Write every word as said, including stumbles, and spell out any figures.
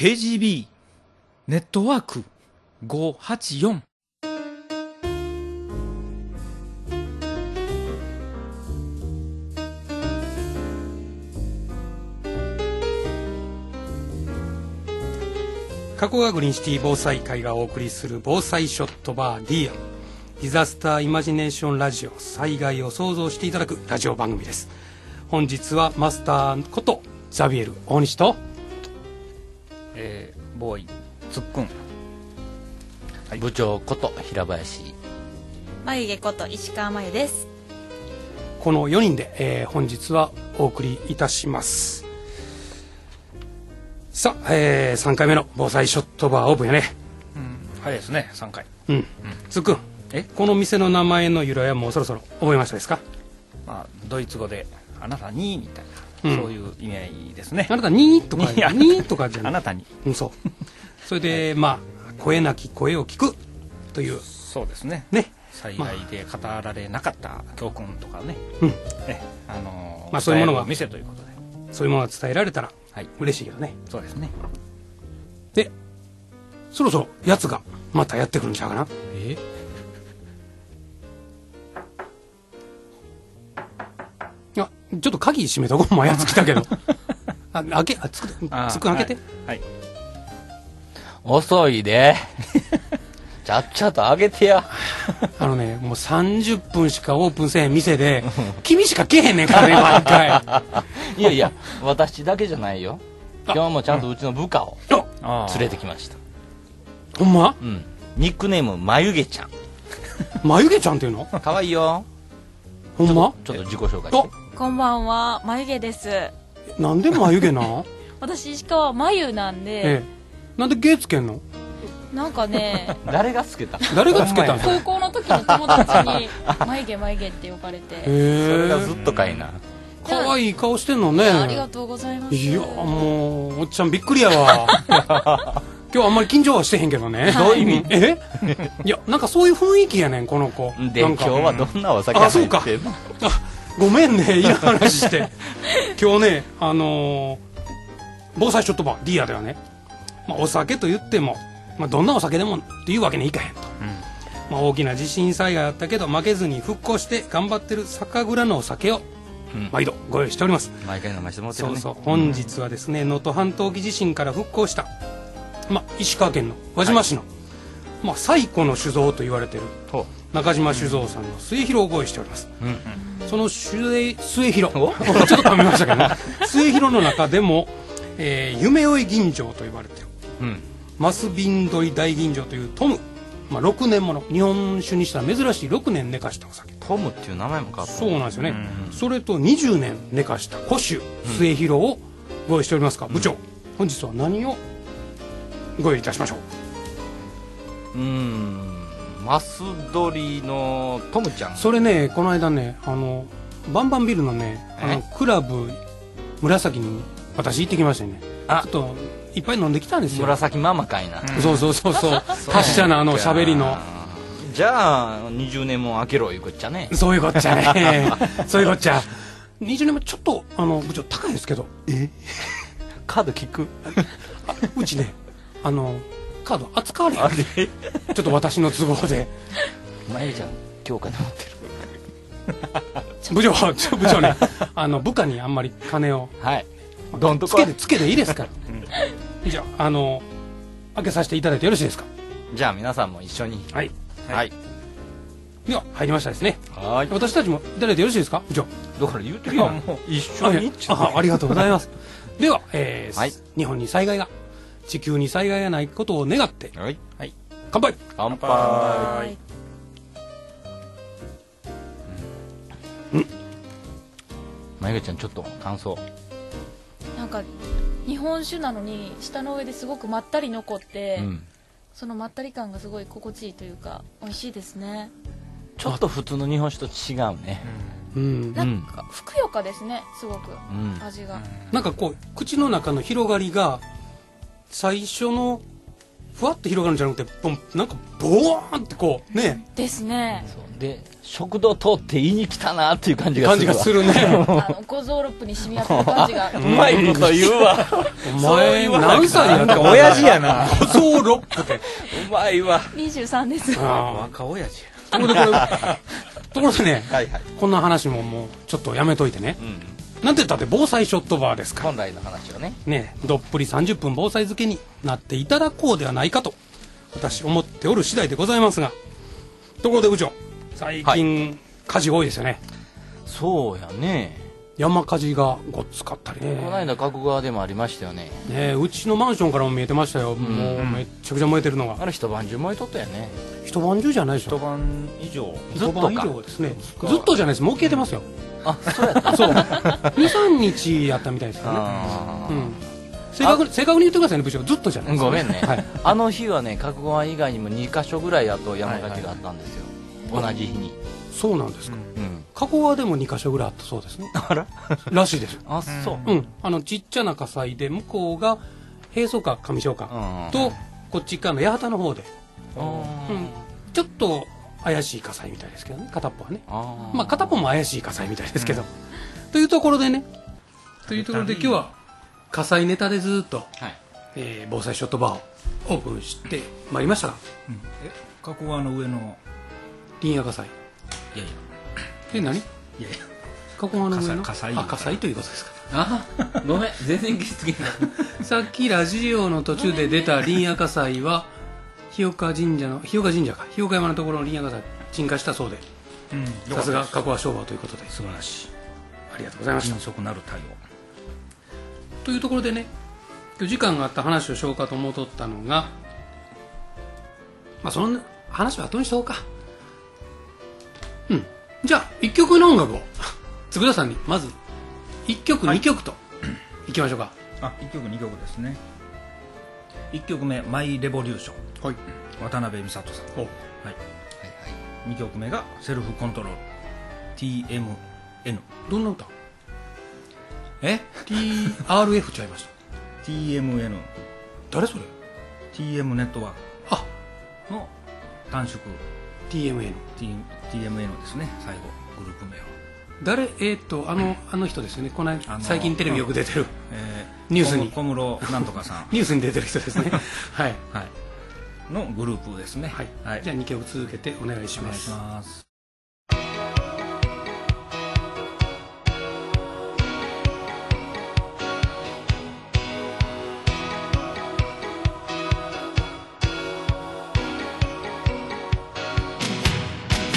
ケージービー ネットワークごはちよん。 加古川グリーンシティ防災会がお送りする防災ショットバー ディーア ディザスターイマジネーションラジオ、災害を想像していただくラジオ番組です。本日はマスターことザビエル大西と、 えー、ボーイつっくん、 はい、部長こと平林、 眉毛こと石川真由です。 このよにんで、えー、本日はお送りいたします。さあ、えー、さんかいめの防災ショットバーオープンやね。 うん、早いですね、さんかい。 うん、うん、つっくん、えこの店の名前の由来はもうそろそろ覚えましたですか？ まあ、ドイツ語であなたにみたいな、うん、そういう意味合いですね。 あなたにとかにとかじゃない、 あなたに、 うん、そうそれで、はい、まあ声なき声を聞くという、 そうですね、 ね、 災害で語られなかった教訓とかね、 うん、 えあのー、 まあそういうものが店ということで、 そういうものが伝えられたらはい、 嬉しいけどね。 そうですね。 で、そろそろやつがまたやってくるんちゃうかな。 えいや、ちょっと鍵閉めとこう。もうやつ来たけどあ、開け、あ、つく、つく開けて、 はい、はい、 遅いでちゃっちゃと開けてやあのね、もうさんじゅっぷんしかオープンせえへん店で君しか来へんねんからね、毎回いやいや、私だけじゃないよ。今日もちゃんとうちの部下を連れてきました。 ほんま？ うん。ニックネーム眉毛ちゃん。 眉毛ちゃんっていうの？ かわいいよ。 ほんま？ ちょっと自己紹介して。 こんばんは、眉毛です。 なんで眉毛なん私石川眉なんで、 ええ、なんで毛つけんの？ なんかね誰がつけた？ 誰がつけたの？ 高校の時に友達に眉毛眉毛って呼ばれて、 それがずっとかいな。 可愛い顔してんのね。 ありがとうございます。 いや、もうおっちゃんびっくりやわ今日あんまり緊張はしてへんけどね。 どういう意味？ えいや、なんかそういう雰囲気やねん、この子で。今日はどんなお酒入ってんの？ あ、そうか。あ、ごめんね、いらん話して今日ね、あのー、防災ショットバー ディーア ではね、まあ、お酒と言っても、まあ、どんなお酒でもっていうわけにいかへんと、うん、まあ、大きな地震災害あったけど負けずに復興して頑張ってる酒蔵のお酒を毎度ご用意しております。 毎回名前してもらってるね。 そうそう、本日はですね、能登半島沖地震から復興した、まあ、石川県の輪島市の、はい、まあ、最古の酒造と言われている中島酒造さんの末広をご用意しております。うんうん、その末末広ちょっと噛みましたけど、ね、末広の中でも、えー、夢追い吟醸と言われている、うん、マス瓶取り大吟醸というトム、まあ、ろくねんもの日本酒にしたら珍しいろくねん寝かしたお酒。 トムっていう名前も変わった。 そうなんですよね、うん、それとにじゅうねん寝かした古酒末広をご用意しておりますが、うん、部長、本日は何をご用意いたしましょう？ うーん、マスドリのトムちゃん。 それね、この間ね、あのバンバンビルのね、あのクラブ紫に私行ってきましたね。ちょっといっぱい飲んできたんですよ。 紫ママかいな、 うん、そうそうそうそう達者なあの喋りの。 じゃあにじゅうねんも開けろいうこっちゃね。 そういうこっちゃねそういうこっちゃ。にじゅうねんもちょっとあの部長高いですけど、 えカード聞くあ、うちね、あのカード扱われへん、ちょっと私の都合で。 まゆちゃん今日金持ってる部長、部長ね、あの部下にあんまり金を、 はい、 どんとつけてつけていいですから、じゃあ、あの開けさせていただいてよろしいですか？ じゃあ皆さんも一緒に。 はい、 はいはい、 では入りましたですね。 はい、 私たちもいただいてよろしいですか？部長。 だから言うてるやん、もう一緒に。 あ, ありがとうございますでは、えーはい、 日本に災害が、地球に災害がないことを願って、 はい、 はい、乾杯。 乾杯。うん、まゆげちゃんちょっと感想。 なんか日本酒なのに舌の上ですごくまったり残って、うん、そのまったり感がすごい心地いいというか美味しいですね。 ちょっと普通の日本酒と違うね、 うん、 なんかふくよかですね、すごく、うん、味が、 なんかこう口の中の広がりが最初のふわっと広がるんじゃなくて、ポンなんかボーンってこうね。 ですね。 そうで食堂通って言いに来たなっていう感じが感するわじがするね。 あの五臓六腑に染み渡る感じが。 うまいこと言うわお前何歳やったか親父やな。 五臓六腑で。 うまいわにじゅうさんです。 若親父ところでこれ、ところでね、 はいはい、 こんな話ももうちょっとやめといてね。 うん、 なんて言ったって防災ショットバーですから。 本来の話をね。 ね、どっぷりさんじゅっぷん防災漬けになっていただこうではないかと私思っておる次第でございますが、ところで部長、最近、はい、火事多いですよね。 そうやね。 山火事がごっつかったりね。 この間加古川でもありましたよね。 ね、うちのマンションからも見えてましたよ、うん、もうめっちゃくちゃ燃えてるのが。 あれ一晩中燃えとったよね。 一晩中じゃないでしょ。 一晩以上。 ずっとか。一晩以上ですね。ずっとじゃないです、もう消えてますよ。 あ、そうやった。 そう。に、さんにちやったみたいですよね。うん。正確に正確に言ってくださいね、部長。ずっとじゃないですか。 ごめんね。はい、あの日はね、加古川以外にもにかしょぐらいあと山火事があったんですよ。はいはい、同じ日に。 そうなんですか。 うん。 加古川でもにかしょぐらいあったそうですね。 あららしいです。 あ、そう。 うん。あのちっちゃな火災で、向こうが平素館上昇館とこっち側の八幡の方で、うん、ちょっと怪しい火災みたいですけどね、片っぽはね。あ、まあ片っぽも怪しい火災みたいですけど、うん、というところでね、というところで今日は火災ネタでずっと、はい、えー、防災ショットバーをオープンしてまいりましたが、 うん、え加古川の上の林野火災。 いやいや、 え、何？いやいや、加古川の上の火災、 あ、火災ということですか。 あ、ごめん、全然気づけないさっきラジオの途中で出た林野火災は日岡神社の日岡神社か日岡山のところの林野火災鎮火したそうで、さすが加古川消防ということで素晴らしい、 ありがとうございました。 迅速なる対応というところでね、今日時間があった話をしようかと思うとったのが、まあその話は後にしようか。うん、じゃあいっきょくの音楽を嗣田さんにまずいっきょく、はい、にきょくといきましょうか。 あ、いっきょくにきょくですね。いっきょくめマイレボリューション、はい、渡辺美里さん、はい、にきょくめがセルフコントロール ティーエムエヌ。 どんな歌？ えティーアールエフ ちゃいました。 ティーエムエヌ。 誰それ？ ティーエム ネットワークあの短縮ティーエムエヌティーエムエヌ ですね。最後グループ名は誰？えー、っとあの、あの人ですよね。この最近テレビよく出てる、 えー、ニュースに小室なんとかさんニュースに出てる人ですねはい、 はい、のグループですね。 はい、はい、じゃあにきょく続けてお願いします。 お願いします。